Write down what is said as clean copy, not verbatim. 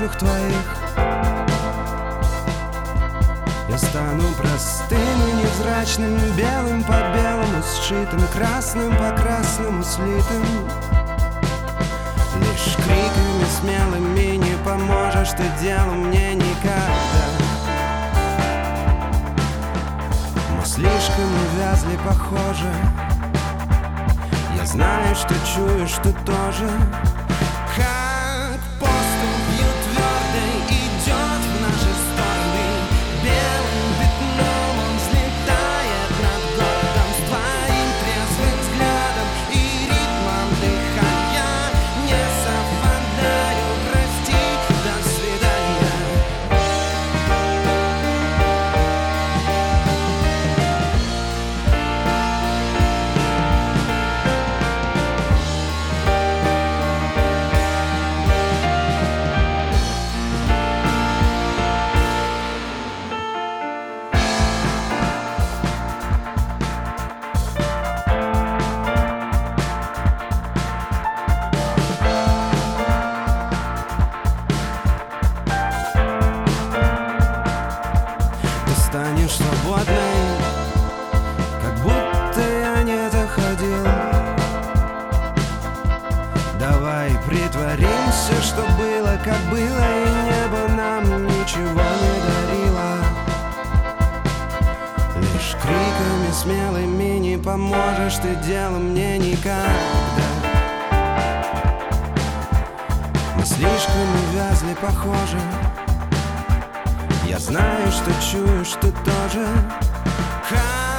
устных твоих. Я стану простым и невзрачным, белым по белому сшитым, красным по красному слитым. Лишь криками смелыми не поможешь ты делу мне никогда. Мы слишком увязли, похоже. Я знаю, что чуешь ты тоже. Как поступ бью твердый идет в наши стороны. Белым пятном он взлетает над городом с твоим трезвым взглядом и ритмом дыхания. Не совпадаю, прости, до свидания. Станешь свободной, как будто я не заходил. Давай притворимся, что было, как было, и небо нам ничего не дарило. Лишь криками смелыми не поможешь ты делу мне никогда. Мы слишком увязли, похоже. Я знаю, что чуешь ты тоже.